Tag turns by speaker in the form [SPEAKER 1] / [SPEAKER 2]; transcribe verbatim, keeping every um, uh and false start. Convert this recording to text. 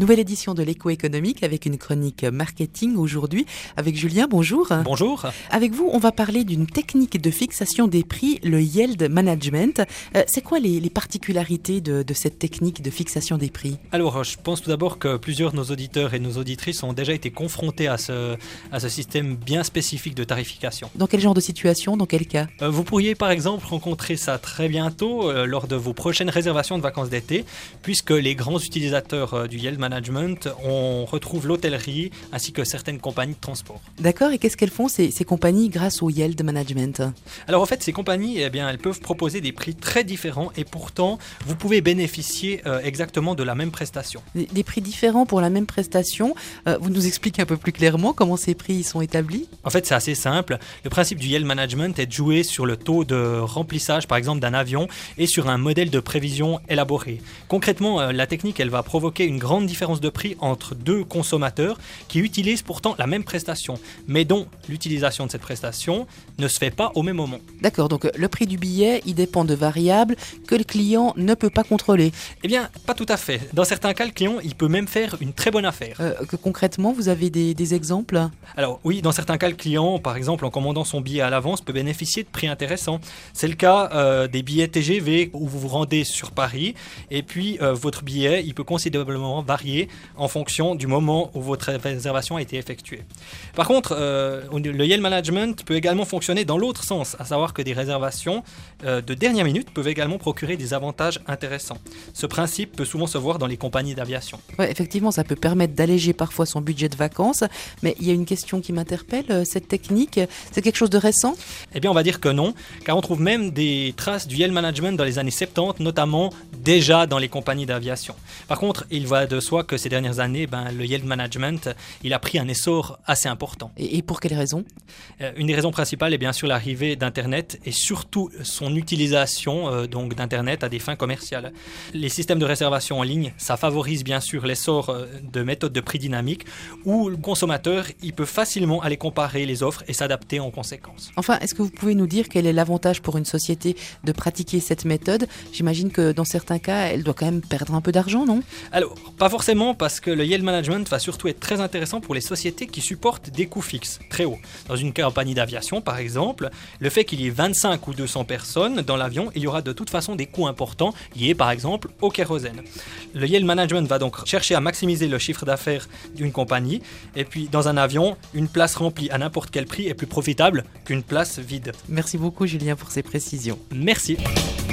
[SPEAKER 1] Nouvelle édition de l'Écho économique avec une chronique marketing aujourd'hui avec Julien, bonjour.
[SPEAKER 2] Bonjour.
[SPEAKER 1] Avec vous, on va parler d'une technique de fixation des prix, le yield management. Euh, c'est quoi les, les particularités de, de cette technique de fixation des prix?
[SPEAKER 2] Alors, je pense tout d'abord que plusieurs de nos auditeurs et nos auditrices ont déjà été confrontés à ce, à ce système bien spécifique de tarification.
[SPEAKER 1] Dans quel genre de situation, dans quel cas?
[SPEAKER 2] euh, Vous pourriez par exemple rencontrer ça très bientôt euh, lors de vos prochaines réservations de vacances d'été, puisque les grands utilisateurs euh, du yield management, on retrouve l'hôtellerie ainsi que certaines compagnies de transport.
[SPEAKER 1] D'accord, et qu'est-ce qu'elles font ces, ces compagnies grâce au yield management?
[SPEAKER 2] Alors en fait, ces compagnies, eh bien, elles peuvent proposer des prix très différents et pourtant, vous pouvez bénéficier euh, exactement de la même prestation.
[SPEAKER 1] Des, des prix différents pour la même prestation. Euh, vous nous expliquez un peu plus clairement comment ces prix sont établis?
[SPEAKER 2] En fait, c'est assez simple. Le principe du yield management est de jouer sur le taux de remplissage, par exemple, d'un avion et sur un modèle de prévision élaboré. Concrètement, euh, la technique, elle va provoquer une grande différence de prix entre deux consommateurs qui utilisent pourtant la même prestation, mais dont l'utilisation de cette prestation ne se fait pas au même moment.
[SPEAKER 1] D'accord, donc le prix du billet, il dépend de variables que le client ne peut pas contrôler.
[SPEAKER 2] Eh bien, pas tout à fait. Dans certains cas, le client, il peut même faire une très bonne affaire.
[SPEAKER 1] Euh, que concrètement, vous avez des, des exemples?
[SPEAKER 2] Alors oui, dans certains cas, le client, par exemple, en commandant son billet à l'avance, peut bénéficier de prix intéressants. C'est le cas euh, des billets T G V où vous vous rendez sur Paris et puis euh, votre billet, il peut considérablement varier en fonction du moment où votre réservation a été effectuée. Par contre, euh, le yield management peut également fonctionner dans l'autre sens, à savoir que des réservations euh, de dernière minute peuvent également procurer des avantages intéressants. Ce principe peut souvent se voir dans les compagnies d'aviation.
[SPEAKER 1] Ouais, effectivement, ça peut permettre d'alléger parfois son budget de vacances, mais il y a une question qui m'interpelle, cette technique, c'est quelque chose de récent?
[SPEAKER 2] Eh bien, on va dire que non, car on trouve même des traces du yield management dans les années soixante-dix, notamment déjà dans les compagnies d'aviation. Par contre, il va de soi que ces dernières années, ben, le yield management, il a pris un essor assez important.
[SPEAKER 1] Et, et pour quelles raisons?
[SPEAKER 2] euh, Une des raisons principales est bien sûr l'arrivée d'Internet et surtout son utilisation euh, donc d'Internet à des fins commerciales. Les systèmes de réservation en ligne, ça favorise bien sûr l'essor euh, de méthodes de prix dynamiques où le consommateur, il peut facilement aller comparer les offres et s'adapter en conséquence.
[SPEAKER 1] Enfin, est-ce que vous pouvez nous dire quel est l'avantage pour une société de pratiquer cette méthode? J'imagine que dans certains cas, elle doit quand même perdre un peu d'argent, non?
[SPEAKER 2] Alors, pas forcément, parce que le yield management va surtout être très intéressant pour les sociétés qui supportent des coûts fixes très hauts. Dans une compagnie d'aviation, par exemple, le fait qu'il y ait vingt-cinq ou deux cents personnes dans l'avion, il y aura de toute façon des coûts importants liés, par exemple, au kérosène. Le yield management va donc chercher à maximiser le chiffre d'affaires d'une compagnie, et puis dans un avion, une place remplie à n'importe quel prix est plus profitable qu'une place vide.
[SPEAKER 1] Merci beaucoup Julien pour ces précisions.
[SPEAKER 2] Merci.